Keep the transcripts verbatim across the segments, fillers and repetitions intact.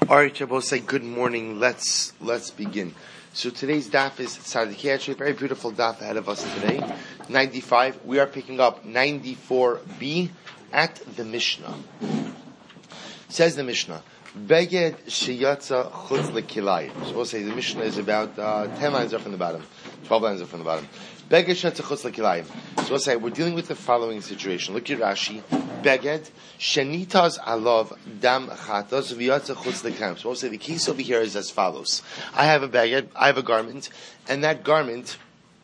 All right, Shabbos, say good morning. Let's let's begin. So today's daf is Tzadikei, actually a very beautiful daf ahead of us today. ninety-five. We are picking up ninety-four b at the Mishnah. Says the Mishnah, Beged sheyatza chutz lekilayim. So we'll say the Mishnah is about uh, ten lines up from the bottom, twelve lines up from the bottom. Beged sheyatza chutz lekilayim. So we'll say we're dealing with the following situation. Look at Rashi. Beged shenitas alav dam chatas v'yatza chutz lekilayim. So we'll say the case over here is as follows. I have a beged, I have a garment, and that garment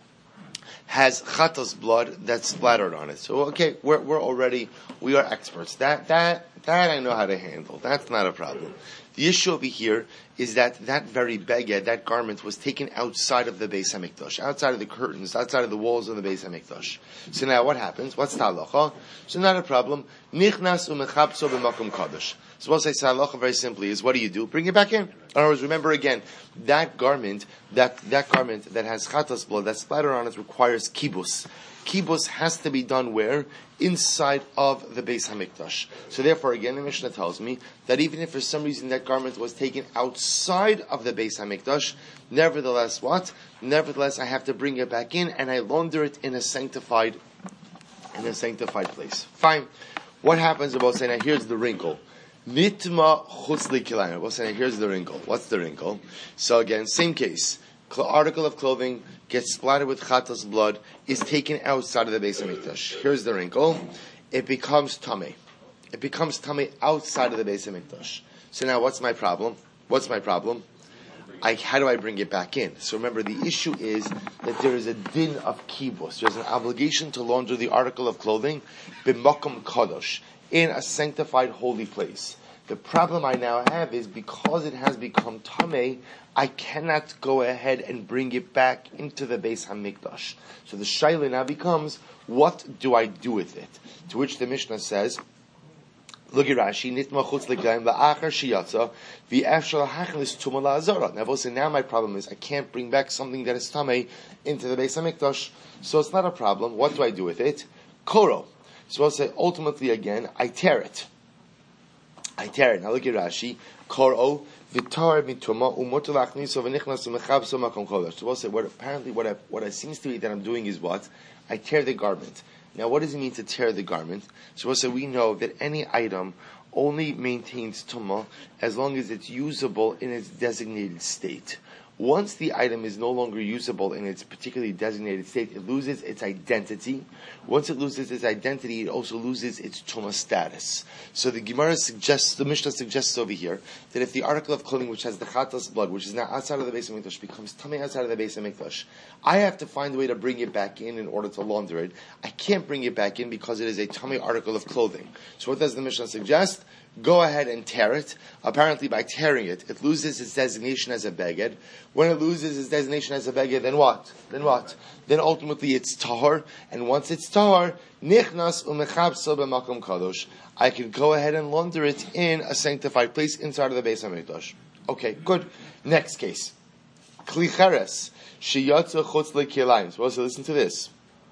has chatas blood that's splattered on it. So okay, we're we're already we are experts. That that that I know how to handle. That's not a problem. The issue over here is that that very beged, that garment, was taken outside of the Beis Hamikdash, outside of the curtains, outside of the walls of the Beis Hamikdash. So now what happens? What's the halacha? So not a problem. Nichnas umechabso b'makom kadosh. So we'll say halacha very simply is, what do you do? Bring it back in. In other words, remember again, that garment, that, that garment that has chatas blood, that splatter on it requires kibus. Kibus has to be done where? Inside of the Beis Hamikdash. So therefore, again, the Mishnah tells me that even if for some reason that garment was taken outside of the Beis Hamikdash, nevertheless, what? Nevertheless, I have to bring it back in and I launder it in a sanctified, in a sanctified place. Fine. What happens about saying, now here's the wrinkle. Nitma chutz lekilayim. We'll say, now here's the wrinkle. What's the wrinkle? So again, same case. Article of clothing gets splattered with chatas blood, is taken outside of the Beis Hamikdash. Here's the wrinkle. It becomes tamei. It becomes tamei outside of the Beis Hamikdash. So now what's my problem? What's my problem? I, how do I bring it back in? So remember, the issue is that there is a din of kibus. There's an obligation to launder the article of clothing b'makom kadosh, in a sanctified holy place. The problem I now have is because it has become tamei, I cannot go ahead and bring it back into the Beis Hamikdash. So the shaila now becomes, what do I do with it? To which the Mishnah says, look at Rashi, nitma chutz lekilayim la'achar sheyatza v'efshal hachlis tuma la'azara. Now, also now my problem is I can't bring back something that is tamei into the Beis Hamikdash, so it's not a problem. What do I do with it? Koro. So I'll say ultimately again, I tear it. I tear it. Now look at Rashi. Koro v'tar mituma umotu lachniso v'nichnas u'mechabso makom kodesh. So we'll say what apparently what I, what it seems to be that I'm doing is what? I tear the garment. Now what does it mean to tear the garment? So we'll say we know that any item only maintains tuma as long as it's usable in its designated state. Once the item is no longer usable in its particularly designated state, it loses its identity. Once it loses its identity, it also loses its tuma status. So the Gemara suggests, the Mishnah suggests over here, that if the article of clothing which has the chatas blood, which is now outside of the Beis Hamikdash, becomes tamei outside of the Beis Hamikdash, I have to find a way to bring it back in in order to launder it. I can't bring it back in because it is a tamei article of clothing. So what does the Mishnah suggest? Go ahead and tear it. Apparently by tearing it, it loses its designation as a beged. When it loses its designation as a beged, then what? Then what? Then ultimately it's tahor, and once it's tahor, nichnas umechabso b'makom kadosh, I can go ahead and launder it in a sanctified place inside of the Beis Hamikdash. Okay, good. Next case. Kli cheres, sheyatza chutz lekilayim. So also listen to this.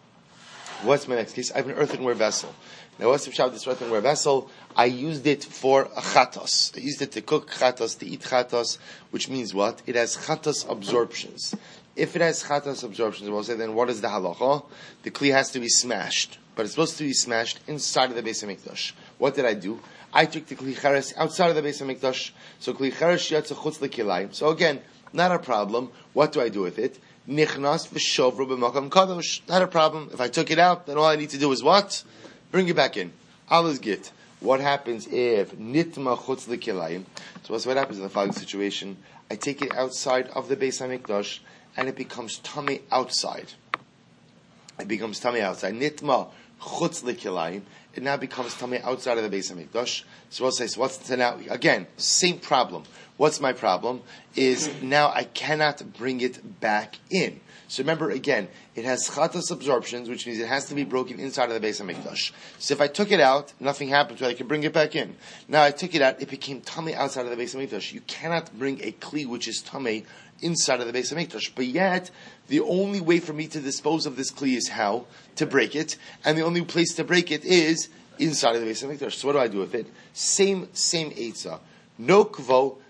What's my next case? I have an earthenware vessel. Now, what's the pshat of this earthenware vessel? I used it for a chatos. I used it to cook chatos, to eat chatos, which means what? It has chatos absorptions. If it has chatos absorptions, we'll say, then what is the halacha? The kli has to be smashed, but it's supposed to be smashed inside of the Beis Hamikdash. What did I do? I took the kli cheres outside of the Beis Hamikdash. So kli cheres yatsa chutz lekilayim. So again, not a problem. What do I do with it? Nichnas v'shovru b'makam kadosh. Not a problem. If I took it out, then all I need to do is what? Bring it back in. Alles git. What happens if nitma chutz lekilayim? So what's what happens in the following situation? I take it outside of the Beis Hamikdash, and it becomes tamei outside. It becomes tamei outside. Nitma chutz lekilayim. It now becomes tamei outside of the Beis Hamikdash. So we'll say, so what's the now? Again, same problem. What's my problem? Is now I cannot bring it back in. So remember again, it has chatas absorptions, which means it has to be broken inside of the Beis Hamikdash. So if I took it out, nothing happened to it, I could bring it back in. Now I took it out, it became tamei outside of the Beis Hamikdash. You cannot bring a kli which is tamei inside of the Beis Hamikdash. But yet, the only way for me to dispose of this kli is how? To break it. And the only place to break it is inside of the Beis Hamikdash. So what do I do with it? Same, same eitzah. No kvo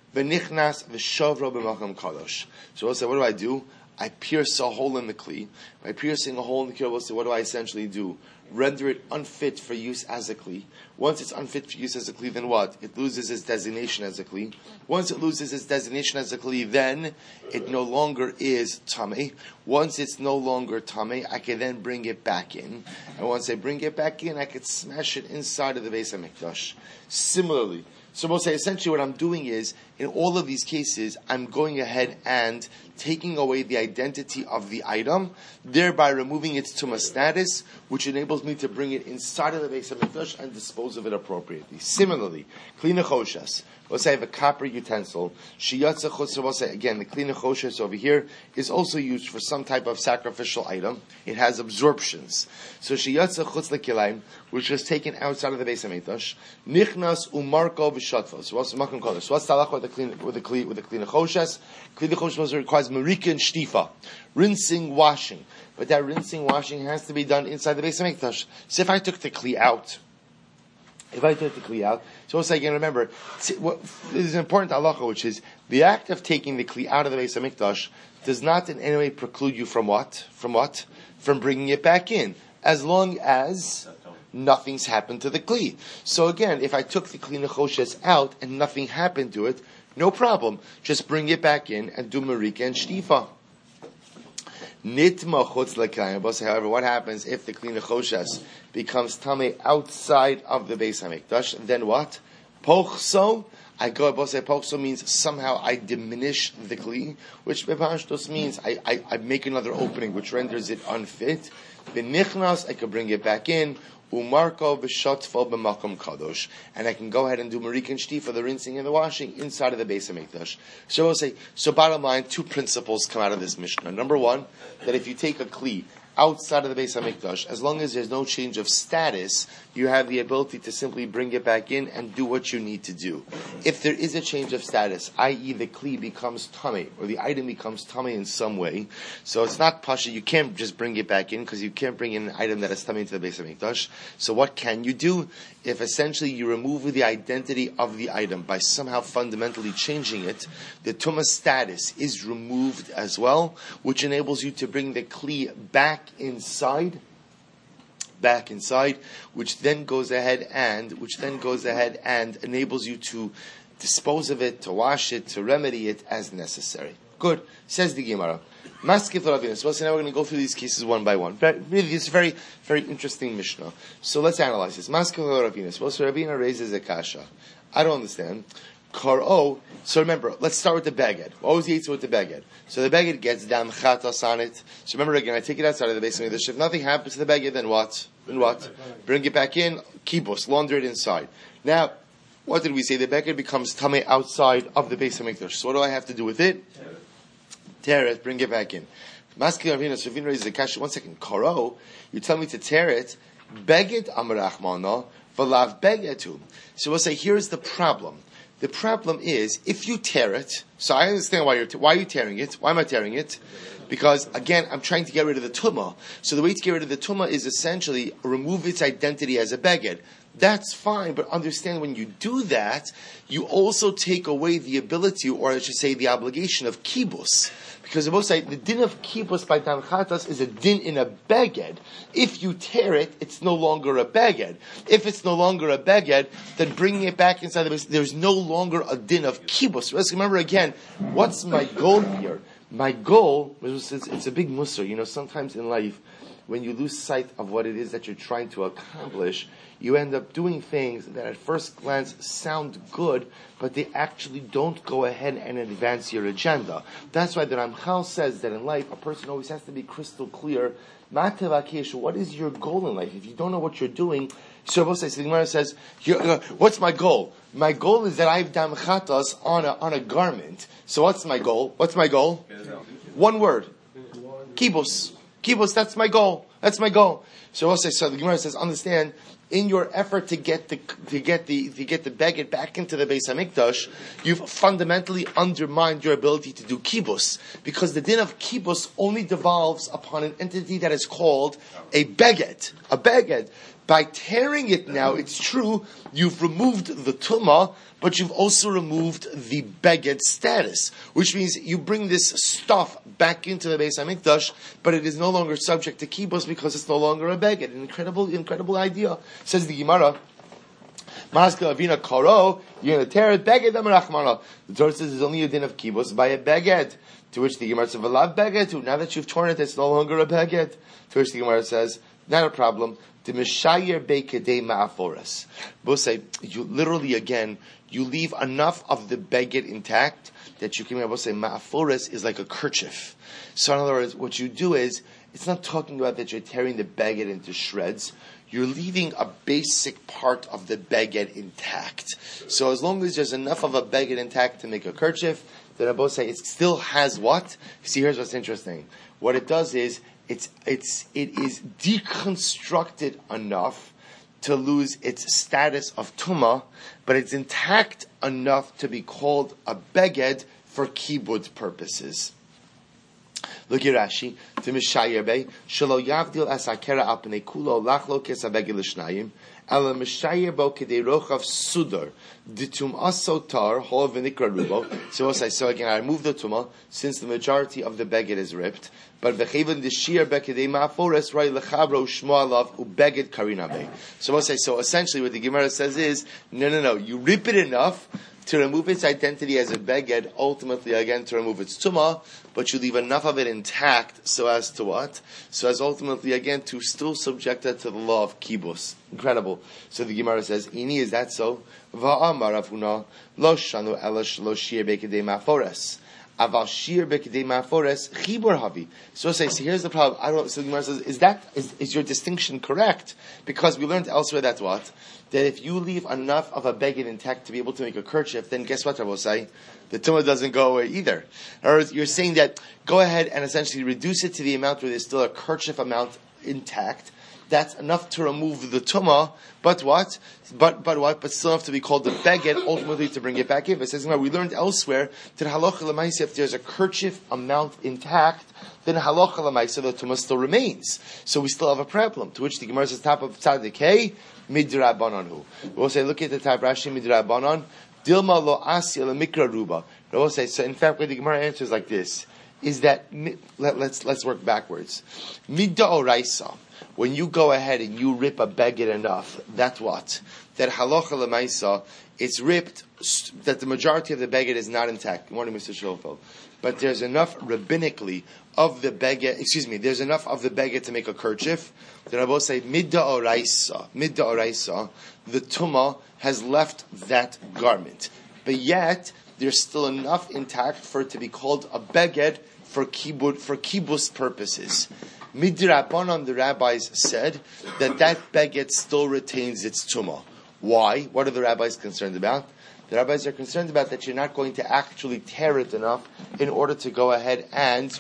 v'nichnas v'shavro b'makam kadosh. So we'll say, what do I do? I pierce a hole in the kli. By piercing a hole in the kli, we'll say, what do I essentially do? Render it unfit for use as a kli. Once it's unfit for use as a kli, then what? It loses its designation as a kli. Once it loses its designation as a kli, then it no longer is tamei. Once it's no longer tamei, I can then bring it back in. And once I bring it back in, I can smash it inside of the Beis HaMikdash. Similarly, so we'll say essentially what I'm doing is, in all of these cases, I'm going ahead and taking away the identity of the item, thereby removing its tumah status, which enables me to bring it inside of the Beis HaMikdash and dispose of it appropriately. Similarly, kli nechoshes. Let's say I have a copper utensil. Shiyatza chutz. We'll say again, the kli nechoshes over here is also used for some type of sacrificial item. It has absorptions. So shiyatza chutz lekilayim, which is taken outside of the Beis HaMikdash. Nichnas umarko v'shatfos. So what's the makom kodesh? So what's the halacha with the kli with the kli with the kli nechoshes? Kli nechoshes requires marika and shtifa, rinsing, washing. But that rinsing, washing has to be done inside the Beis HaMikdash. So if I took the kli out. If I took the kli out, so also again remember, there's an important halacha, which is the act of taking the kli out of the Beis HaMikdash does not in any way preclude you from what? From what? From bringing it back in, as long as nothing's happened to the kli. So again, if I took the kli nechoshes out and nothing happened to it, no problem. Just bring it back in and do marika and shtifa. Nitma chutz lekayim. However, what happens if the kli nechoshes becomes tamei outside of the Beis HaMikdash? Then what? Pochso. I go. Bosei pochso means somehow I diminish the kli, which bepashtos means I, I I make another opening, which renders it unfit. Benichnas, I could bring it back in. Umarko v'shatfo b'makom kadosh, and I can go ahead and do marika and shtifa, the rinsing and the washing, inside of the Beis HaMikdash. So we'll say, so bottom line, two principles come out of this Mishnah. Number one, that if you take a kli outside of the Beis HaMikdash, as long as there's no change of status, you have the ability to simply bring it back in and do what you need to do. If there is a change of status, that is the kli becomes tamei, or the item becomes tamei in some way, so it's not pasha, you can't just bring it back in, because you can't bring in an item that is tamei into the Beis HaMikdash. So what can you do? If essentially you remove the identity of the item by somehow fundamentally changing it, the tumah status is removed as well, which enables you to bring the kli back inside, back inside, which then goes ahead and, which then goes ahead and enables you to dispose of it, to wash it, to remedy it as necessary. Good. Says the Gemara. Maskif Ravinas. Well, so now we're going to go through these cases one by one. But really, it's a very, very interesting Mishnah. So let's analyze this. Maskif Ravinas. Well, so Ravina raises a kasha. I don't understand. Karo. So remember, let's start with the beged. What was the answer with the beged? So the beged gets dam chatas on it. So remember again, I take it outside of the Beis HaMikdash. If nothing happens to the beged, then what? Then what? Bring it back in. Kibus. Launder it inside. Now, what did we say? The beged becomes tamei outside of the Beis HaMikdash. So what do I have to do with it? Tear it. Bring it back in. Maskil Ravina. So Ravina raises the kasha. One second. Karo. You tell me to tear it. Beged amarachmana. Valav begetu. So we'll say, here's the problem. The problem is, if you tear it, so I understand why you're, te- why are you tearing it? Why am I tearing it? Because, again, I'm trying to get rid of the tumah. So the way to get rid of the tumah is essentially remove its identity as a beged. That's fine, but understand when you do that, you also take away the ability, or I should say the obligation of kibus. Because the most the din of kibus by dam chatas is a din in a beged. If you tear it, it's no longer a beged. If it's no longer a beged, then bringing it back inside the base, there's no longer a din of kibus. Let's remember again, what's my goal here? My goal, it's, it's a big musar. You know, sometimes in life, when you lose sight of what it is that you're trying to accomplish, you end up doing things that at first glance sound good, but they actually don't go ahead and advance your agenda. That's why the Ramchal says that in life, a person always has to be crystal clear. What is your goal in life? If you don't know what you're doing, so the Gemara says, what's my goal? My goal is that I have dam chatas on a, on a garment. So what's my goal? What's my goal? One word. Kibus. Kibus, that's my goal. That's my goal. So also, so the Gemara says, understand, in your effort to get the to get the to get the beged back into the Beis HaMikdash, you've fundamentally undermined your ability to do kibus, because the din of kibus only devolves upon an entity that is called a beged. A beged. By tearing it now, it's true, you've removed the tumah, but you've also removed the beged status, which means you bring this stuff back into the Beis HaMikdash, but it is no longer subject to kibos because it's no longer a beged. An incredible, incredible idea. Says the Gemara, Maskil Avina Karo, you're going to tear it, beged amarachmana. The Torah says there's only a din of kibos by a beged. To which the Gemara says, V'lav beged, now that you've torn it, it's no longer a beged. To which the Gemara says, not a problem. The Mishayer Bekedei Ma'aforas. Both say, you literally again, you leave enough of the beged intact that you can both say Ma'aforas is like a kerchief. So in other words, what you do is, it's not talking about that you're tearing the beged into shreds. You're leaving a basic part of the beged intact. So as long as there's enough of a beged intact to make a kerchief, then I both say it still has what? See, here's what's interesting. What it does is, It's it's it is deconstructed enough to lose its status of tumah, but it's intact enough to be called a beged for kibud purposes. Look at Rashi. To Mishayer Bey, Shelo Yavdil Asakera Alpnei Kulo Lachlo Kesabeged L'Shnayim, Ela Mishayer Bo Kedei Rochav Sudar, Ditum Asotar Hol V'Nikra Rubo. So so again, I remove the tumah since the majority of the beged is ripped. But v'cheven d'shir bekedei ma'aforas roi lechabro shmo alav ubeged karinabe. So I say, so essentially what the Gemara says is, no, no, no, you rip it enough to remove its identity as a beged, ultimately again to remove its tumah, but you leave enough of it intact so as to what? So as ultimately again to still subject it to the law of kibus. Incredible. So the Gemara says, Ini, is that so? Va'amar Avuna lo shanu elash lo shir bekedei ma'aforas. Aval shir bekedei ma'aforas chibur havi. So say, so here's the problem. I don't. So the Gemara says, is that is, is your distinction correct? Because we learned elsewhere that what that if you leave enough of a beged intact to be able to make a kerchief, then guess what I will say, the tumah doesn't go away either. Or you're saying that go ahead and essentially reduce it to the amount where there's still a kerchief amount intact. That's enough to remove the tumah, but what? But but what? But still enough to be called the beged, ultimately to bring it back in. It says, we learned elsewhere that halacha l'maisa, if there's a kerchief amount intact, then halacha l'maisa, the tumah still remains. So we still have a problem. To which the Gemara says, top of tzadik hey, midrabanan. We'll say, look at the type Rashi midrabanan. Dilma lo asya le mikra ruba. We'll say, so in fact, where the Gemara answers like this is that let, let's let's work backwards. Midda oraisa. When you go ahead and you rip a beged enough, that's what? That halacha l'maisa, it's ripped, that the majority of the beged is not intact. Good morning, Mister Schofield. But there's enough rabbinically of the beged, excuse me, there's enough of the beged to make a kerchief. Then I will say, midda oraisa, midda oraisa, the tumah has left that garment. But yet, there's still enough intact for it to be called a beged for kibud, for kibus purposes. Midrabanan, the rabbis said that that beged still retains its tumah. Why? What are the rabbis concerned about? The rabbis are concerned about that you're not going to actually tear it enough in order to go ahead and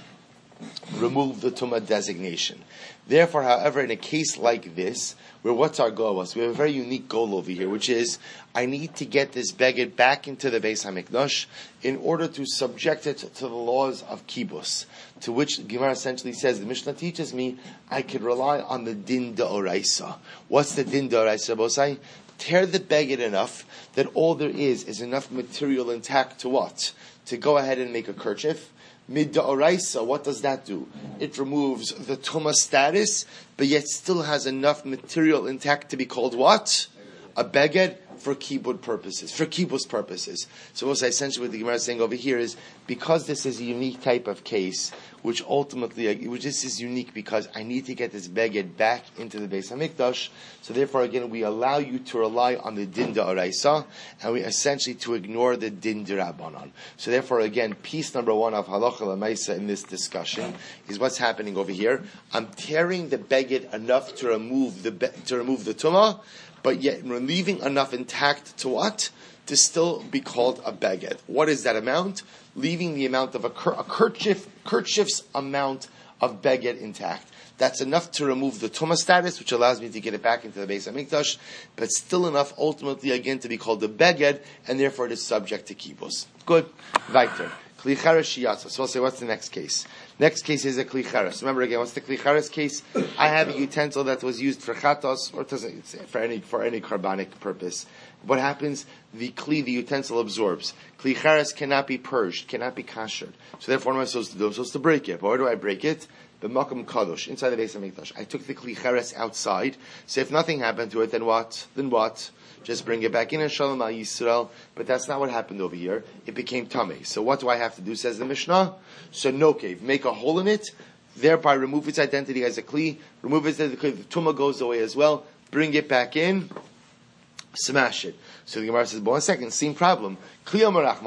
remove the tumah designation. Therefore, however, in a case like this, where what's our goal was, we have a very unique goal over here, which is, I need to get this beged back into the Beis HaMikdash in order to subject it to the laws of kibus. To which Gemara essentially says, the Mishnah teaches me, I could rely on the din da'oraisa. What's the din da'oraisa, Bosai? Tear the beged enough that all there is is enough material intact to what? To go ahead and make a kerchief. Mid da'oraisa, what does that do? It removes the tumah status, but yet still has enough material intact to be called what? A beged for kibud purposes, for kibus purposes. So what essentially what the Gemara is saying over here is, because this is a unique type of case, which ultimately, which this is unique because I need to get this beged back into the Beis HaMikdash, so therefore again we allow you to rely on the din da'oraisa, and we essentially to ignore the din d'Rabbanan. So therefore again, piece number one of halacha l'maisa in this discussion is what's happening over here. I'm tearing the beged enough to remove the be- to remove the tumah, but yet leaving enough intact to what? To still be called a beged. What is that amount? Leaving the amount of a, ker- a kerchief, kerchief's amount of beged intact. That's enough to remove the tumah status, which allows me to get it back into the Beis HaMikdash, but still enough ultimately again to be called a beged, and therefore it is subject to kibus. Good. Weiter. Kli cheres sheyatsa. So we'll say, what's the next case? Next case is a kli cheres. Remember again, what's the kli cheres case? I have a utensil that was used for chatos, or for any for any carbonic purpose. What happens? The kli, the utensil absorbs. Kli cheres cannot be purged, cannot be kashered. So therefore, what am I supposed to do? I'm supposed to break it. But where do I break it? The makom kadosh, inside the Beis HaMikdash. I took the kli cheres outside. So if nothing happened to it, then what? Then what? Just bring it back in and shalom al Yisrael. But that's not what happened over here. It became tamei. So what do I have to do? Says the Mishnah. So no cave. Make a hole in it. Thereby remove its identity as a kli. Remove its identity. The tumah goes away as well. Bring it back in. Smash it. So the Gemara says, but one second, same problem. If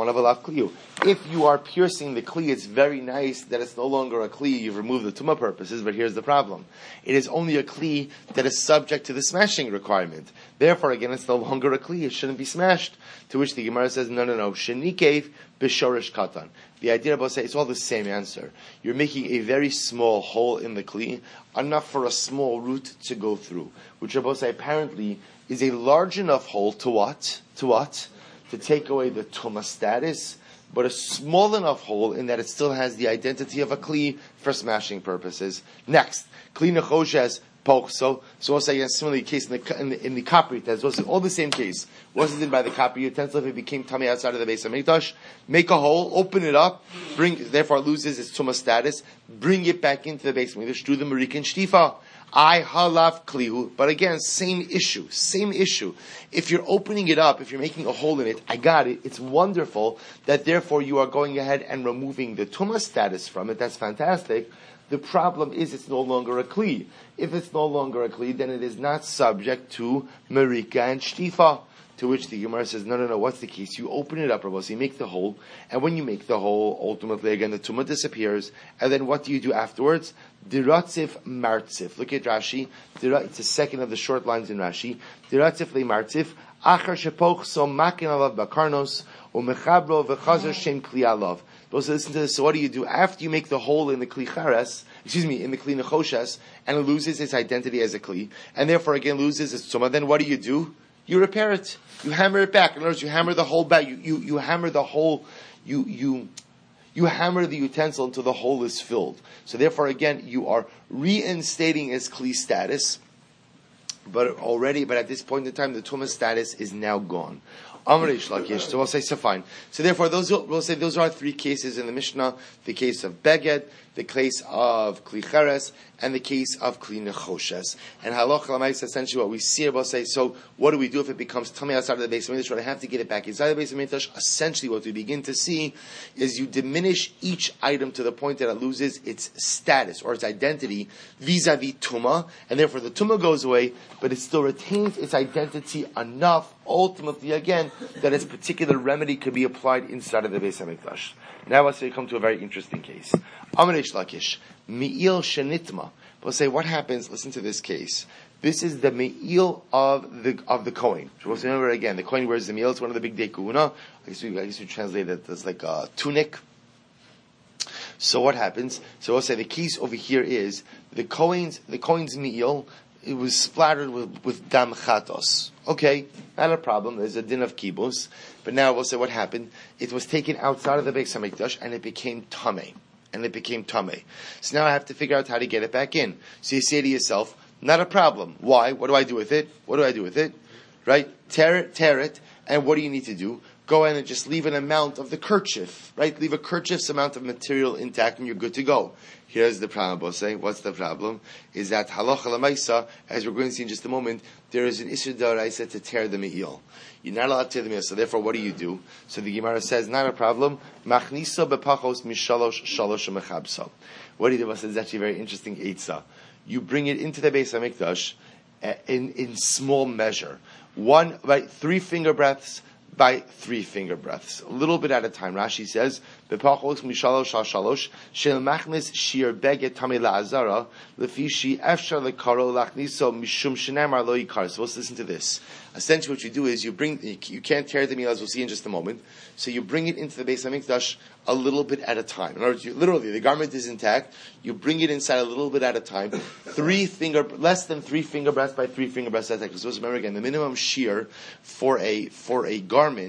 you are piercing the kli, it's very nice that it's no longer a kli, you've removed the tumah purposes, but here's the problem. It is only a kli that is subject to the smashing requirement. Therefore, again, it's no longer a kli, it shouldn't be smashed. To which the Gemara says, no, no, no, shenikev b'shorish katan. The idea about saying, it's all the same answer. You're making a very small hole in the kli, enough for a small root to go through. Which Rabbi say apparently is a large enough hole to what? To what? To take away the tumah status, but a small enough hole in that it still has the identity of a kli for smashing purposes. Next, kli nechoshes pochso. So we'll say a similar case in the in the, in the copper utensil. So all the same case. Wasn't in by the copper utensil if it became tummy outside of the Beis HaMikdash. Make a hole, open it up, bring therefore it loses its tumah status. Bring it back into the Beis HaMikdash. Do the marikin shtifa. I halav klihu, but again, same issue, same issue. If you're opening it up, if you're making a hole in it, I got it. It's wonderful that therefore you are going ahead and removing the tumah status from it. That's fantastic. The problem is it's no longer a kli. If it's no longer a kli, then it is not subject to marika and shtifa. To which the Gemara says, no, no, no, what's the case? You open it up, Rabbi, so you make the hole, and when you make the hole, ultimately, again, the tumah disappears, and then what do you do afterwards? Diratzif martzif. Look at Rashi. It's the second of the short lines in Rashi. Diratzif le martzif. Achar shepoch so makin alav bakarnos, umechabro v'chazer shem kli alav. Those listen to this. So what do you do? After you make the hole in the kli chares, excuse me, in the kli nechoshes, and it loses its identity as a kli, and therefore again loses its tumah, then what do you do? You repair it. You hammer it back. In other words, you hammer the hole back. You, you, you hammer the hole, you, you, you hammer the utensil until the hole is filled. So therefore, again, you are reinstating its kli status, but already, but at this point in time, the tumah status is now gone. Amrish Lakish. So we'll say, so fine. So therefore, those we'll say those are three cases in the Mishnah: the case of beged, the case of kli cheres, and the case of kli nechoshes. And halacha l'maisa, essentially what we see, we'll say, so what do we do if it becomes tummy outside of the Beis HaMikdash? I have to get it back inside the Beis HaMikdash. Essentially, what we begin to see is you diminish each item to the point that it loses its status or its identity vis-a-vis tumah, and therefore the tumah goes away, but it still retains its identity enough, ultimately, again, that its particular remedy could be applied inside of the Beis HaMikdash. Now let's say we come to a very interesting case. Amrish Lakish, Me'il Shenitma. We'll say, what happens, listen to this case. This is the Me'il of the of the Kohen. So we'll say, remember again, the Kohen wears the Me'il, it's one of the big day Kuhuna. I guess we, I guess we translate it as like a tunic. So what happens? So we'll say the case over here is, the Kohen's, the Kohen's Me'il, it was splattered with, with dam chatos. Okay, not a problem. There's a din of kibus. But now we'll say what happened. It was taken outside of the Beis HaMikdash and it became tamei. And it became tamei. So now I have to figure out how to get it back in. So you say to yourself, not a problem. Why? What do I do with it? What do I do with it? Right? Tear it, tear it. And what do you need to do? Go in and just leave an amount of the kerchief. Right? Leave a kerchief's amount of material intact and you're good to go. Here's the problem, Bosei. What's the problem? Is that halacha l'maisa, as we're going to see in just a moment, there is an issur d'oraisa to tear the me'il. You're not allowed to tear the me'il, so therefore what do you do? So the Gemara says, not a problem. Machnisa bepachos mishalosh shalosh mechabso. What do you do? It's actually a very interesting eitzah. You bring it into the Beis HaMikdash in, in small measure. One, right, three finger breaths by three finger breaths. A little bit at a time. Rashi says, Bepachos mishalosh shalosh shel machnis shir beget tamei la'azara lefishi efshar lekaro lachniso mishum shenamar lo yikar. So let's listen to this. Essentially what you do is you bring, you can't tear the meal, as we'll see in just a moment, so you bring it into the Beis HaMikdash a little bit at a time. In other words, you, literally, the garment is intact, you bring it inside a little bit at a time, three finger, less than three finger breaths by three finger breaths at a time. So remember again, the minimum shear for a, for a garment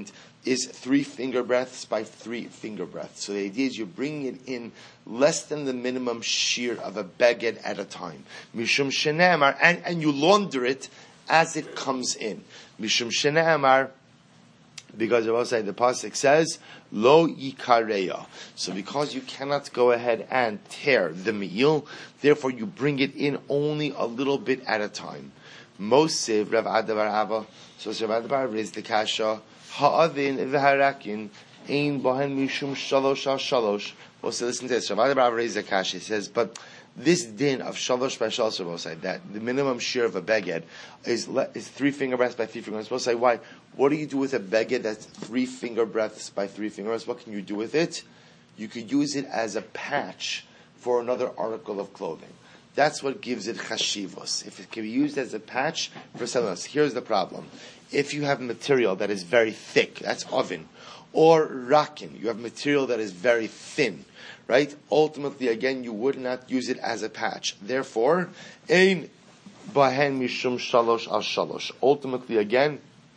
is three finger breaths by three finger breaths. So the idea is you bring it in less than the minimum shear of a beged at a time. Mishum shene'amar, and, and you launder it as it comes in. Mishum shene'amar, because of outside the pasuk says, lo yikareya. So because you cannot go ahead and tear the me'il, therefore you bring it in only a little bit at a time. Mosiv Rav Adavar Ava. So Rav Adavar raised the kasha. Ha'avin v'harakin ein bohen mishum shalosh al shalosh. Well, so listen to this. Rav Adavar raised the kasha. He says, but this din of shalosh by shalosh, that the minimum shear of a beged is le- is three finger breaths by three finger breaths. We'll say, why? What do you do with a beged that's three finger breaths by three finger breaths? What can you do with it? You could use it as a patch for another article of clothing. That's what gives it chashivos. If it can be used as a patch for something else. Here's the problem. If you have material that is very thick, that's oven, or rakin, you have material that is very thin, right? Ultimately, again, you would not use it as a patch. Therefore, ein bahen mishum shalosh al shalosh. Ultimately, again,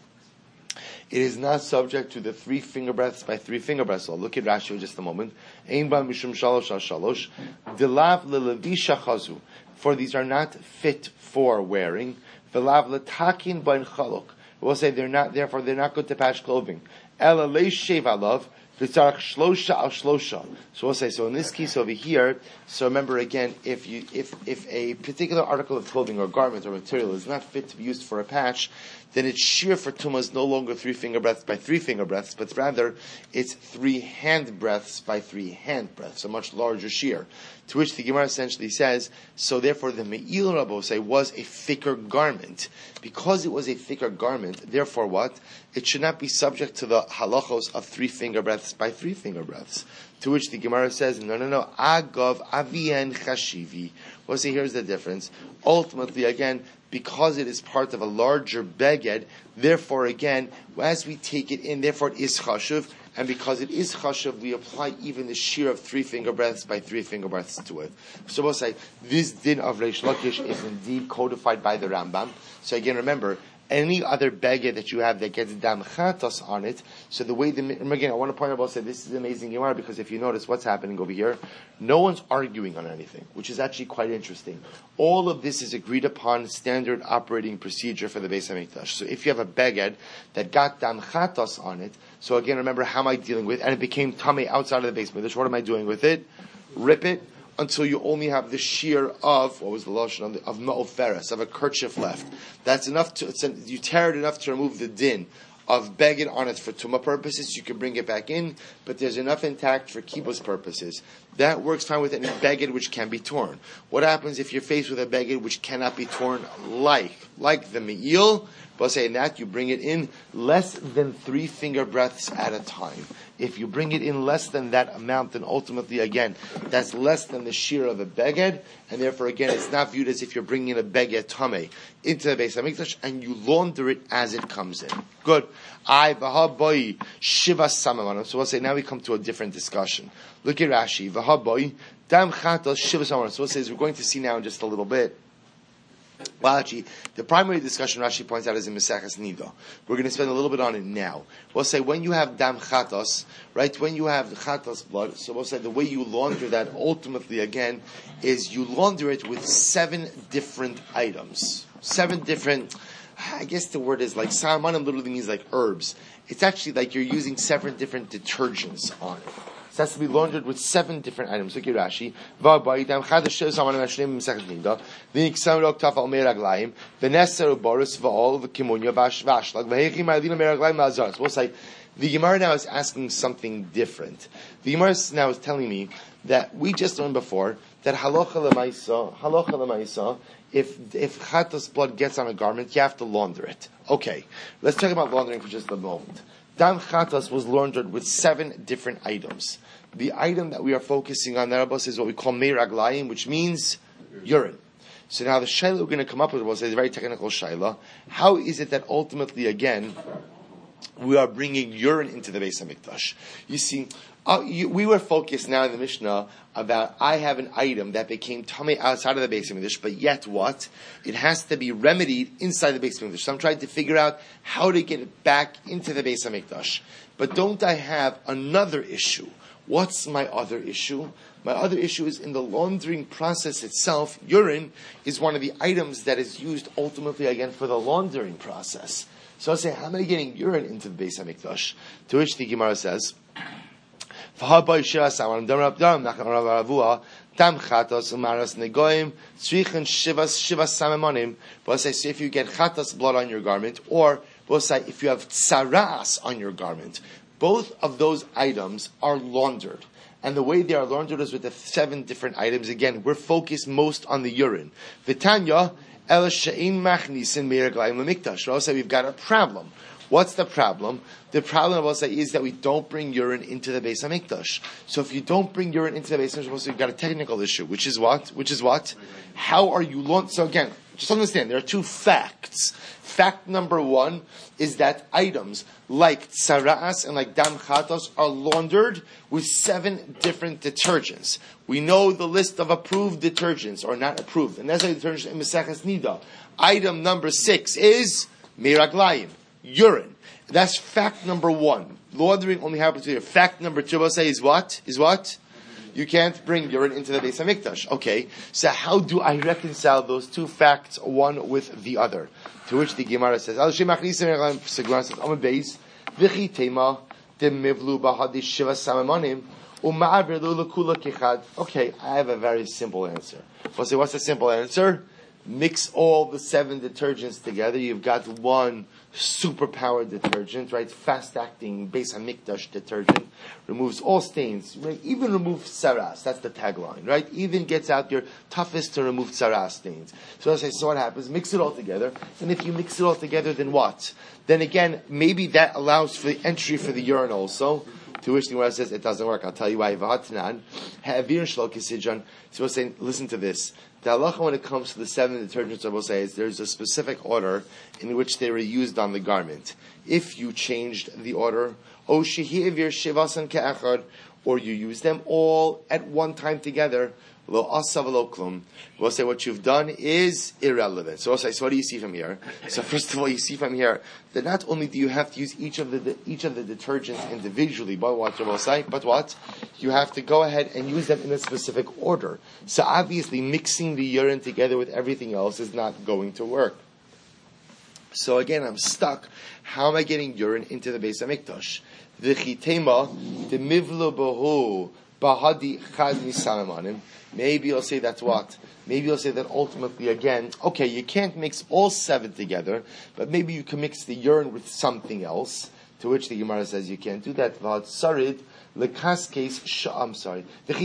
it is not subject to the three finger breaths by three finger breaths. So I'll look at Rashi in just a moment. Ein bahen mishum shalosh al shalosh. Dilav lelevisha chazu. For these are not fit for wearing. Velav letakin bain chaluk. We'll say they're not, therefore they're not good to patch clothing. Ela leishev alav. V'tzarach shlosha al shlosha. So we'll say, so in this case over here, so remember again, if you, if, if a particular article of clothing or garment or material is not fit to be used for a patch, then its shear for tumah is no longer three finger breaths by three finger breaths, but rather it's three hand breaths by three hand breaths, a much larger shear. To which the Gemara essentially says, so therefore the Me'il Rabosai was a thicker garment. Because it was a thicker garment, therefore what? It should not be subject to the halachos of three finger breaths by three finger breaths. To which the Gemara says, no, no, no, agav avien chashivi. Well, see, here's the difference. Ultimately, again, because it is part of a larger beged, therefore, again, as we take it in, therefore it is chashuv, and because it is chashuv, we apply even the shear of three finger breaths by three finger breaths to it. So we'll say, this din of Reish Lakish is indeed codified by the Rambam. So again, remember, any other beged that you have that gets dam chatos on it, so the way the, again, I want to point out, say this is amazing Gemara, because if you notice what's happening over here, no one's arguing on anything, which is actually quite interesting. All of this is agreed upon standard operating procedure for the Beis HaMikdash. So if you have a beged that got dam chatos on it, so again, remember, how am I dealing with it? And it became tamei outside of the Beis HaMikdash, what am I doing with it? Rip it until you only have the shear of, what was the lashon, of ma'oferes, of a kerchief left. That's enough to, it's an, you tear it enough to remove the din of beged on it for tumah purposes. You can bring it back in, but there's enough intact for kibbutz purposes. That works fine with any beged which can be torn. What happens if you're faced with a beged which cannot be torn, like, like the me'il? But say in that, you bring it in less than three finger breaths at a time. If you bring it in less than that amount, then ultimately, again, that's less than the shear of a beged, and therefore, again, it's not viewed as if you're bringing a beged tamei into the Beis HaMikdash, and you launder it as it comes in. Good. I v'haboy shiva samamanim. So we'll say now we come to a different discussion. Look at Rashi. V'haboy dam chatos shiva samamanim. So we'll say, as we're going to see now in just a little bit. Well, actually, the primary discussion Rashi points out is in Maseches Nida. We're going to spend a little bit on it now. We'll say when you have dam chatos, right? When you have chatos blood, so we'll say the way you launder that ultimately again is you launder it with seven different items, seven different. I guess the word is like samanim literally means like herbs. It's actually like you're using seven different detergents on it. It has to be laundered with seven different items. Look at Rashi. We'll say the Gemara now is asking something different. The Gemara now is telling me that we just learned before that halacha l'maisa, halacha l'maisa, if if chatos blood gets on a garment, you have to launder it. Okay, let's talk about laundering for just a moment. Dam chatos was laundered with seven different items. The item that we are focusing on, Narabos, is what we call meir aglayim, which means urine. So now the shayla we're going to come up with was a very technical shayla. How is it that ultimately, again, we are bringing urine into the Beis Hamikdash. You see, uh, you, we were focused now in the Mishnah about I have an item that became tummy outside of the Beis Hamikdash, but yet what? It has to be remedied inside the Beis Hamikdash. So I'm trying to figure out how to get it back into the Beis Hamikdash. But don't I have another issue? What's my other issue? My other issue is in the laundering process itself. Urine is one of the items that is used ultimately again for the laundering process. So I say, how am I getting urine into the Beis Hamikdash? To which the Gemara says, so if you get chatas blood on your garment, or if you have tsaras on your garment, both of those items are laundered. And the way they are laundered is with the seven different items. Again, we're focused most on the urine. V'tanya, el she'in machnisin me'eraglayim l'mikdash. Also, we've got a problem. What's the problem? The problem also is that we don't bring urine into the Beis Hamikdash. So if you don't bring urine into the Beis Hamikdash, you've got a technical issue, which is what? Which is what? How are you laundered? So again, just understand, there are two facts. Fact number one is that items like tsara'as and like dam chatos are laundered with seven different detergents. We know the list of approved detergents, or not approved, and that's a detergent in Maseches Nida. Item number six is miraglayim, urine. That's fact number one. Laundering only happens here. Fact number two, I'll say, is what? Is what? You can't bring urine into the Beis Hamikdash. Okay, so how do I reconcile those two facts, one with the other? To which the Gemara says, Al Shemachnisim Segura says, Amad Beis, V'chi Tema, Demivlu Bahadi Shiva Samamanim, Uma'avirlu L'Kula Kichad. Okay, I have a very simple answer. We'll say, what's the simple answer? Mix all the seven detergents together. You've got one superpowered detergent, right? Fast-acting Beis Hamikdash detergent. Removes all stains. Right? Even removes saras. That's the tagline, right? Even gets out your toughest to remove saras stains. So I say, so what happens? Mix it all together. And if you mix it all together, then what? Then again, maybe that allows for the entry for the urine also. To which the Gemara says, it doesn't work. I'll tell you why. So we're saying, listen to this. The halacha when it comes to the seven detergents, I will say, is there's a specific order in which they were used on the garment. If you changed the order, or you use them all at one time together, lo asav lo klum. We'll say what you've done is irrelevant. So we'll say, so what do you see from here? So first of all, you see from here that not only do you have to use each of the, the each of the detergents individually, but what we'll say, but what? You have to go ahead and use them in a specific order. So obviously mixing the urine together with everything else is not going to work. So again, I'm stuck. How am I getting urine into the Beis Hamikdash? V'chitema demivlo bohu bahadi chad misamanim. Maybe you'll say that's what? Maybe you'll say that ultimately again, okay, you can't mix all seven together, but maybe you can mix the urine with something else. To which the Gemara says you can't do that. Sarid lekas case. I'm sorry.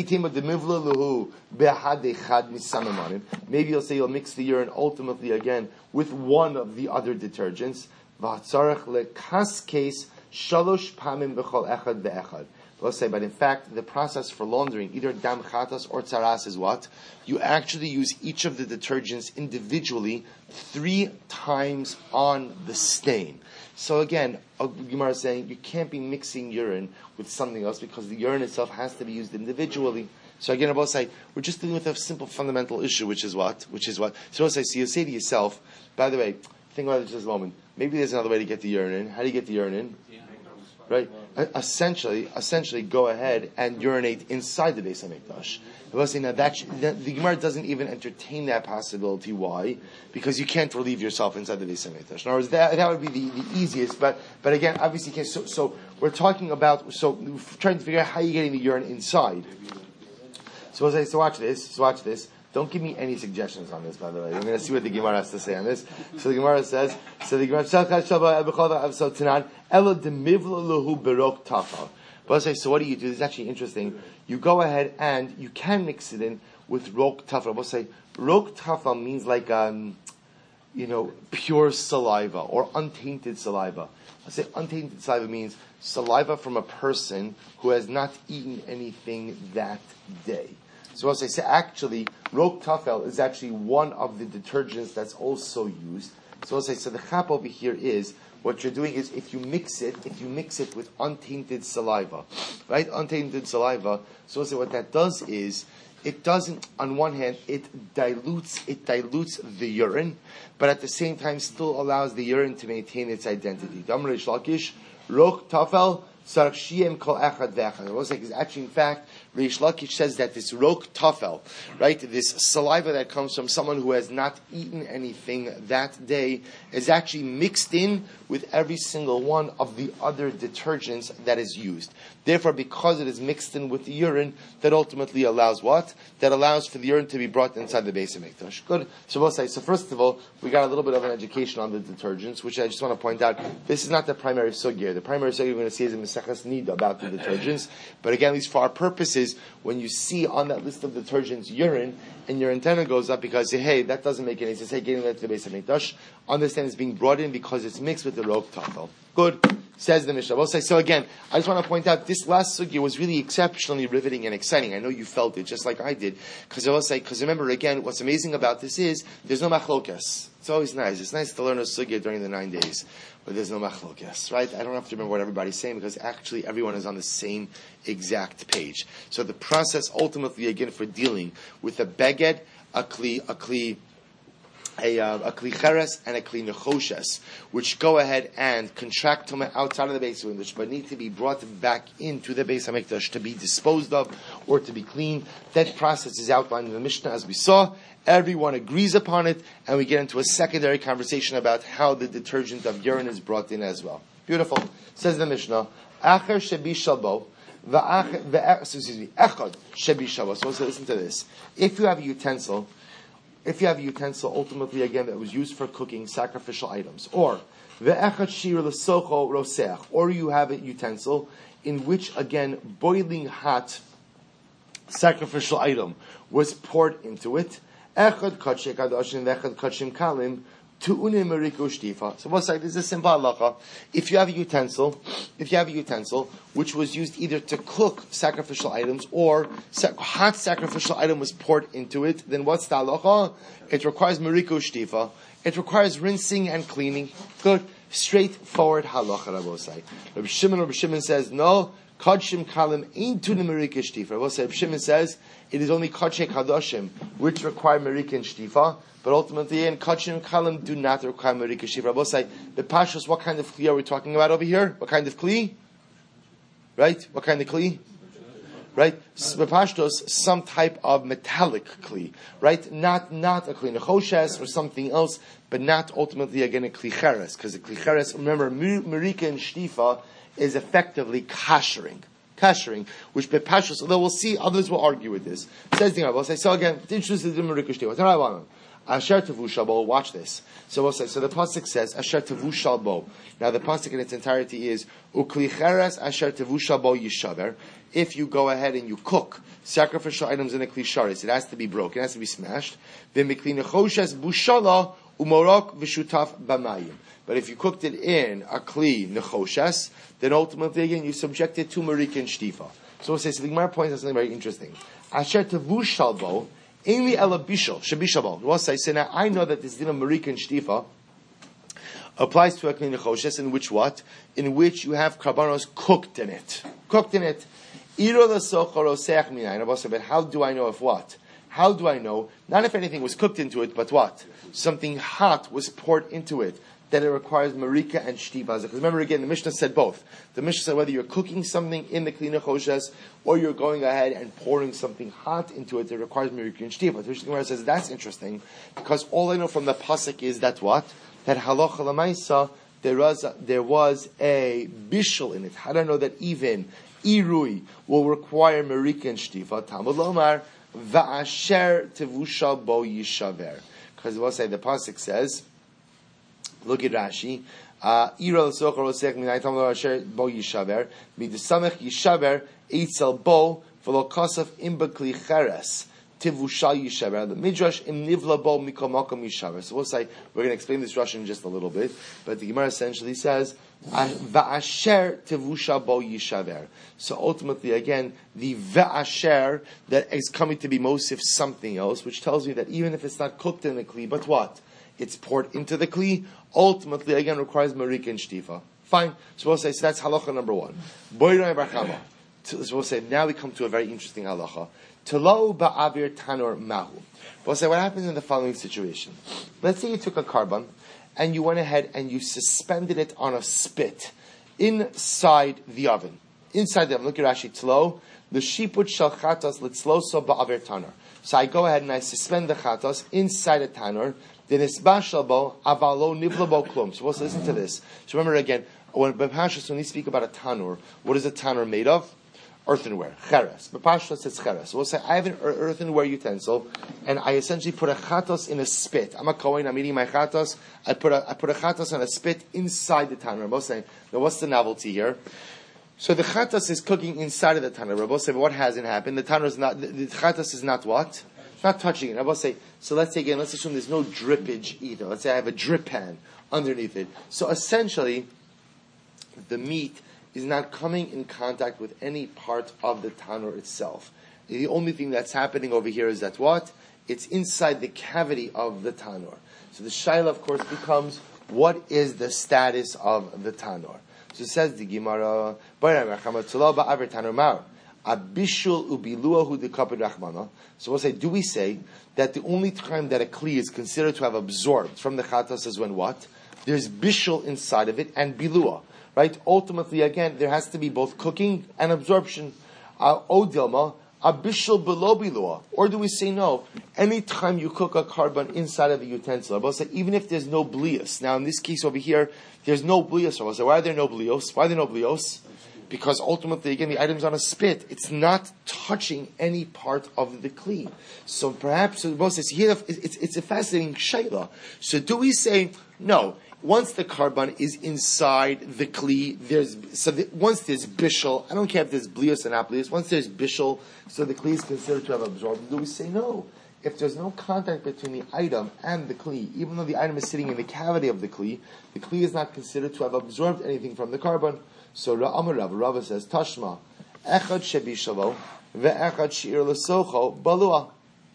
Maybe you'll say you'll mix the urine ultimately again with one of the other detergents. Lekas case shalosh pamim b'chol echad be'echad. Let's say, but in fact, the process for laundering, either dam chatas or tsaras, is what? You actually use each of the detergents individually three times on the stain. So again, Gemara is saying you can't be mixing urine with something else because the urine itself has to be used individually. So again, I will say, we're just dealing with a simple fundamental issue, which is what? Which is what? So I say, so you say to yourself, by the way, think about it just a moment. Maybe there's another way to get the urine in. How do you get the urine in? Right? Essentially, essentially, go ahead and urinate inside the Beis Hamikdash. Now that, that the Gemara doesn't even entertain that possibility. Why? Because you can't relieve yourself inside the Beis Hamikdash. In other words, that that would be the, the easiest. But but again, obviously, you can't. So, so we're talking about so we're trying to figure out how you're getting the urine inside. So we'll say, so watch this. So watch this. Don't give me any suggestions on this, by the way. I'm going to see what the Gemara has to say on this. So the Gemara says, so the Gemara says, but I say, so what do you do? This is actually interesting. You go ahead and you can mix it in with rok tafel. We'll say, rok tafel means like, um, you know, pure saliva or untainted saliva. I say untainted saliva means saliva from a person who has not eaten anything that day. So I'll say, so actually, rok tafel is actually one of the detergents that's also used. So I'll say, so the chap over here is, what you're doing is if you mix it, if you mix it with untainted saliva, right? Untainted saliva. So what that does is, it doesn't, on one hand, it dilutes, it dilutes the urine, but at the same time still allows the urine to maintain its identity. Damar Reish Lakish, Roch Tafel, Sarchiem Kol Echad Ve'echad. It was like, actually, in fact, Reish Lakish says that this Roch Tafel, right, this saliva that comes from someone who has not eaten anything that day, is actually mixed in with every single one of the other detergents that is used. Therefore, because it is mixed in with the urine, that ultimately allows what? That allows for the urine to be brought inside the base of Mikdash. Good. So we'll say, so first of all, we got a little bit of an education on the detergents, which I just want to point out, this is not the primary sugya. The primary sugya we're going to see is in Maseches Nida about the detergents. But again, at least for our purposes, when you see on that list of detergents urine, and your antenna goes up because, hey, that doesn't make any sense. Hey, getting that to the base of Mikdash, understand it's being brought in because it's mixed with the Roch Tafel. Good. Says the Mishnah. We'll say, so again, I just want to point out, this last sugya was really exceptionally riveting and exciting. I know you felt it just like I did. Because I will say, because remember again, what's amazing about this is, there's no machlokas. It's always nice. It's nice to learn a sugya during the nine days. But there's no machlokas, right? I don't have to remember what everybody's saying because actually everyone is on the same exact page. So the process ultimately, again, for dealing with a beged, a kli, a kli, a, uh, a kli cheres and a kli nechoshes, which go ahead and contract tuma outside of the base of Mikdash, but need to be brought back into the base of Mikdash to be disposed of or to be cleaned. That process is outlined in the Mishnah as we saw. Everyone agrees upon it, and we get into a secondary conversation about how the detergent of urine is brought in as well. Beautiful. Says the Mishnah, Acher shebi shalbo, excuse me, Echad shebi shalbo. So listen to this. If you have a utensil, if you have a utensil, ultimately again that was used for cooking sacrificial items, or ve'echad shir l'socho roseach, or you have a utensil in which again boiling hot sacrificial item was poured into it. Echad kachek adoshin ve'echad kachim kalim tu'unim meriko shtifa. So what's like? This is a simple halacha. If you have a utensil, if you have a utensil which was used either to cook sacrificial items or sac- hot sacrificial item was poured into it, then what's the halacha? It requires meriko shtifa. It requires rinsing and cleaning. Good, straightforward halacha. Rabosai. Rabbi Shimon, Rabbi Shimon says no. Kachim kalim ain't to the merika shtifa. Rabbi Shimon says it is only kachek hadoshim which require merika and shtifa. But ultimately, in Kachim Kalim do not require Merika Shiva. Rabbi say, the Pashas, what kind of Kli are we talking about over here? What kind of Kli? Right? What kind of Kli? Right? The Pashtos, some type of metallic Kli. Right? Not, not a Kli Nechoshes or something else, but not ultimately again a Kli Cheres. Because the Kli Cheres, remember, Merika and Shtifa is effectively kashering. Kashering, which Bepashtos, although we'll see, others will argue with this. Says the Rabbi, say, so again, introduce the Merika Shtifa. What's the Rabbi? Asher Tavu Shalbo, watch this. So we'll say, so the pasuk says, Asher Tavu Shalbo. Now the pasuk in its entirety is, Ukli Cheres Asher Tavu Shalbo Yishaver. If you go ahead and you cook sacrificial items in a Kli Sharis, it has to be broken, it has to be smashed. V'mikli Nechoshes Bushala Umorok V'shutaf Bamayim. But if you cooked it in a Kli Nechoshes, then ultimately again you subject it to Merika and Shtifa. So we'll say, so the Gemara points out something very interesting. Asher Tavu Shalbo, Ainly ela bishal, shabishabal. We'll say, so now I know that this din of Merika and Shtifa applies to a Kli Nechoshes, in which what? In which you have karbanos cooked in it. Cooked in it. But how do I know if what? How do I know? Not if anything was cooked into it, but what? Something hot was poured into it. That it requires Merika and Shtifa. Because remember again, the Mishnah said both. The Mishnah said whether you're cooking something in the Kli Nechoshes or you're going ahead and pouring something hot into it, it requires Merika and Shtifa. The Mishnah says that's interesting because all I know from the pasuk is that what? That halacha l'maisa, there was a, there was a bishul in it. How do I know that even irui will require Merika and Shtifa? Talmud lomar va'asher tevushal bo yishaver. Because we'll say the pasuk says. Look at Rashi. Ira l'sochar osech minay tamar asher bo yishaver midesamech yishaver eitzel bo v'lo kasaf im b'kli cheres tivushal yishaver. The midrash im nivla bo mikol makom yishaver. So we'll say we're going to explain this Rashi in just a little bit, but the Gemara essentially says va'asher tivushal bo yishaver. So ultimately, again, the va'asher that is coming to be mosif something else, which tells me that even if it's not cooked in the kli, but what? it's poured into the kli, ultimately again requires marika and shtifa. Fine. So we'll say, so that's halacha number one. Boirai barchama. So we'll say, now we come to a very interesting halacha. Telo ba'avir tanor mahu. We'll say, what happens in the following situation? Let's say you took a carbon, and you went ahead and you suspended it on a spit inside the oven. Inside the oven. Look at Rashi. Telo, the shiput shel chatos litzloso ba'avir tanor. So I go ahead and I suspend the chatos inside a tanor. Then isbashal bo avalo nivlo bo klum. So let's listen to this. So remember again, when B'Pashas, when we speak about a tanur, what is a tanur made of? Earthenware, cheres. B'Pashas it's cheres. We'll say, I have an earthenware utensil, and I essentially put a chatos in a spit. I'm a kohen, I'm eating my chatos. I put a, I put a chatos on a spit inside the tanur. We'll say, now what's the novelty here? So the chatos is cooking inside of the tanur. Rabbi say, but what hasn't happened? The tanur is not, the, the chatos is not what? It's not touching it. Rabbi say, so let's say again, let's assume there's no drippage either. Let's say I have a drip pan underneath it. So essentially, the meat is not coming in contact with any part of the tanur itself. The only thing that's happening over here is that what? It's inside the cavity of the tanur. So the shaila, of course, becomes, what is the status of the tanur? So it says the Gemara, so we'll say, do we say that the only time that a kli is considered to have absorbed from the chatas is when what? There's bishul inside of it and bilua. Right? Ultimately, again, there has to be both cooking and absorption. Odilma, abishul below bilua. Or do we say no? Anytime you cook a carbon inside of a utensil, I'll say, even if there's no blios. Now, in this case over here, there's no blios. I'll say, why are there no blios? Why are there no blios? Because ultimately, again, the item's on a spit. It's not touching any part of the kli. So perhaps, it's, it's a fascinating shayla. So do we say, no, once the carbon is inside the kli, there's so the, once there's bishul, I don't care if there's blios or not blios. Once there's bishul, so the kli is considered to have absorbed. Do we say no? If there's no contact between the item and the kli, even though the item is sitting in the cavity of the kli, the kli is not considered to have absorbed anything from the carbon. So Ra'amar Rava, Rava says, Tashma, echad shebishalo, ve'echad she'ir l'socho balua.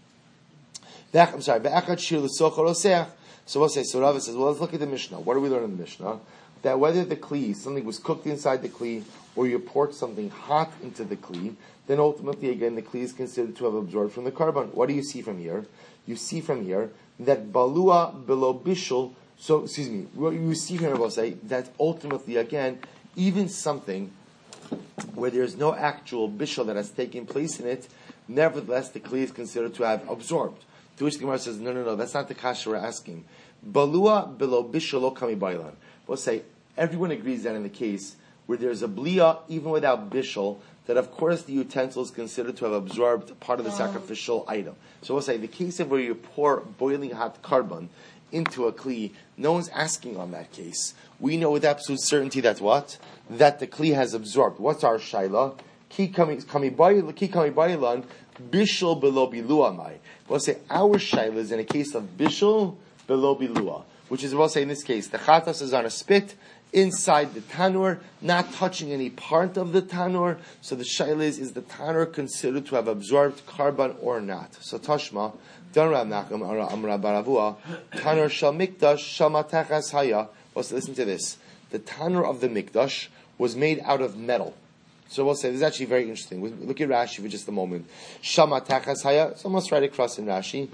I'm sorry, ve'echad she'ir l'socho roseach. So we'll say, so Rava says, well, let's look at the Mishnah. What do we learn in the Mishnah? That whether the kli, something was cooked inside the kli, or you poured something hot into the kli, then ultimately, again, the kli is considered to have absorbed from the carbon. What do you see from here? You see from here that balua below bishul, so, excuse me, what you see from here, we'll say, that ultimately, again, even something where there's no actual bishul that has taken place in it, nevertheless, the kli is considered to have absorbed. To which the Gemara says, no, no, no, that's not the kasha we're asking. Balua below bishul lo kami bailan. We'll say, everyone agrees that in the case where there's a blia, even without bishul, that of course the utensil is considered to have absorbed part of the sacrificial item. So we'll say, the case of where you pour boiling hot carbon into a kli, no one's asking on that case. We know with absolute certainty that what? That the kli has absorbed. What's our shaila? Ki kami bailan, bishul below bilua mai. We'll say our shaila is in a case of bishul below bilua, which is we'll say in this case the chatas is on a spit inside the tanur, not touching any part of the tanur. So the shaila is: is the tanur considered to have absorbed carbon or not? So Tashma, Dan Rav Nachum Amra Baravua, tanur shal mikdash shal matachas haya. Let's listen to this. The tanur of the mikdash was made out of metal. So we'll say, this is actually very interesting. We'll look at Rashi for just a moment. Shama tachas haya, it's almost right across in Rashi.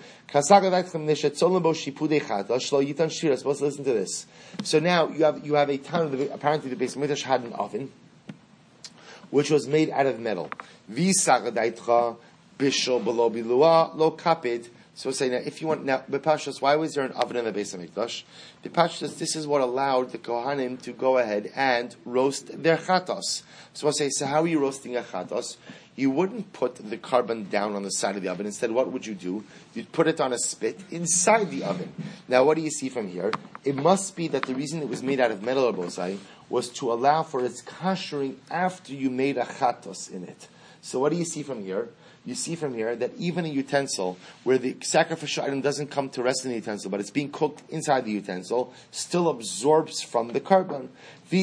Let's listen to this. So now you have you have a tanur, apparently the Beis Mikdash had an oven, which was made out of metal. Bishol below bilua lo kapid. So we'll say now, if you want now, B'Pashas, why was there an oven in the Beis Hamikdash? B'Pashas, this is what allowed the Kohanim to go ahead and roast their chatos. So we'll say, so how are you roasting a chatos? You wouldn't put the carbon down on the side of the oven. Instead, what would you do? You'd put it on a spit inside the oven. Now, what do you see from here? It must be that the reason it was made out of metal or bosai was to allow for its kashering after you made a chatos in it. So what do you see from here? You see from here that even a utensil where the sacrificial item doesn't come to rest in the utensil, but it's being cooked inside the utensil, still absorbs from the carbon. So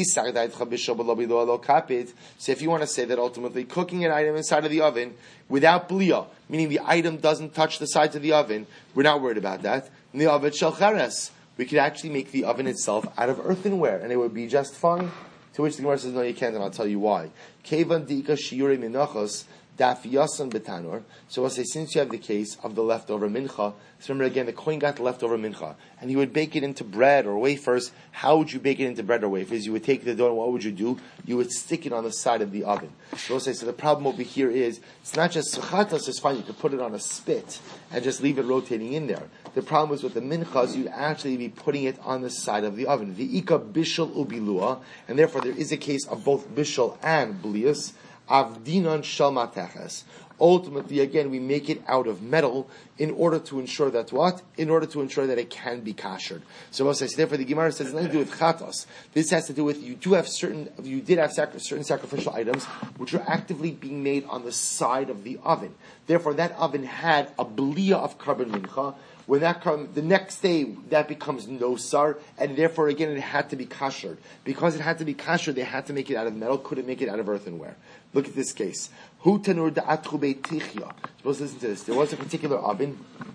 if you want to say that ultimately cooking an item inside of the oven without blia, meaning the item doesn't touch the sides of the oven, we're not worried about that. we could actually make the oven itself out of earthenware, and it would be just fine. To which the Gemara says, no, you can't, and I'll tell you why. Kevan diika shiurei minachos daf yasan betanor. So I'll say, since you have the case of the leftover mincha, so remember again, the kohen got the leftover mincha, and he would bake it into bread or wafers. How would you bake it into bread or wafers? You would take the dough, and what would you do? You would stick it on the side of the oven. So I'll say, so the problem over here is, it's not just suchatas, it's fine, you could put it on a spit and just leave it rotating in there. The problem is with the minchas, you'd actually be putting it on the side of the oven. V'ika bishul ubilua, and therefore there is a case of both bishul and blius. Avdinan shel mateches. Ultimately, again, we make it out of metal in order to ensure that what? In order to ensure that it can be kashered. So, Moshe says, therefore, the Gemara says, it's nothing to do with chatos. This has to do with, you do have certain, you did have sacri- certain sacrificial items which are actively being made on the side of the oven. Therefore, that oven had a blia of carbon mincha. When that comes, the next day, that becomes nosar, and therefore, again, it had to be kashered. Because it had to be kashered, they had to make it out of metal, couldn't make it out of earthenware. Look at this case. Hu tanur da'atchu beitichya. Supposed to listen to this. There was a particular oven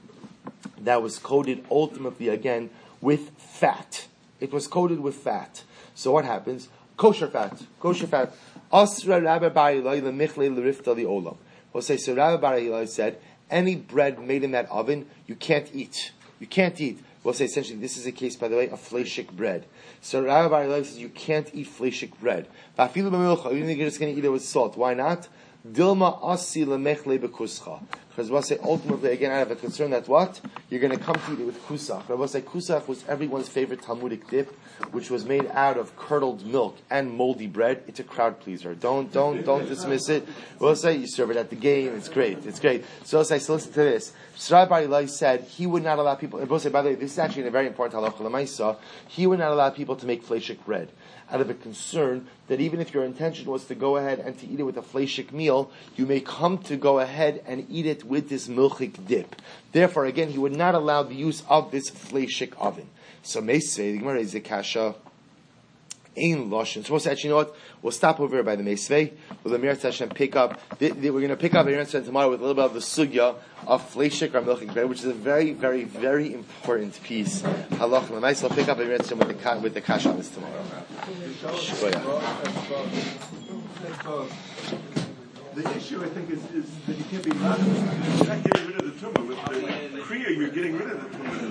that was coated ultimately, again, with fat. It was coated with fat. So what happens? Kosher fat. Kosher fat. Asra Rabbi Bar Ilai lemichle l'rifta li'olam. We'll say, so Rabbi Bar Ilai said, any bread made in that oven, you can't eat. You can't eat. We'll say essentially, this is a case, by the way, of fleshik bread. So Rabbi Bar Ilai says you can't eat fleshik bread. Even if you're just going to eat it with salt. Why not? Dilma asi lemechle bekuscha. Because we'll say ultimately, again, I have a concern that what? You're going to come to eat it with kusach. We'll say kusach was everyone's favorite Talmudic dip, which was made out of curdled milk and moldy bread. It's a crowd pleaser. Don't, don't, don't dismiss it. We'll say you serve it at the game. It's great. It's great. So I'll say, so listen to this. Rabbi Bar Ilai said he would not allow people, and we'll say, by the way, this is actually a very important halacha l'maisa, he would not allow people to make fleshik bread out of a concern that even if your intention was to go ahead and to eat it with a fleshik meal, you may come to go ahead and eat it with this milchik dip. Therefore, again, he would not allow the use of this fleshik oven. So, Meisvei, the Gemara is a kasha. Ein loshin. So, actually, you know what? We'll stop over here by the Meisvei. We'll the Hashem pick up. We're going to pick up the Hashem tomorrow with a little bit of the sugya of fleshik or milchik bread, which is a very, very, very important piece. Halach l'mais. We'll pick up the Hashem with the with the kasha on this tomorrow. The issue, I think, is, is that you can't be mad. You're not getting rid of the tumor. With the kriya, you're getting rid of the tumor.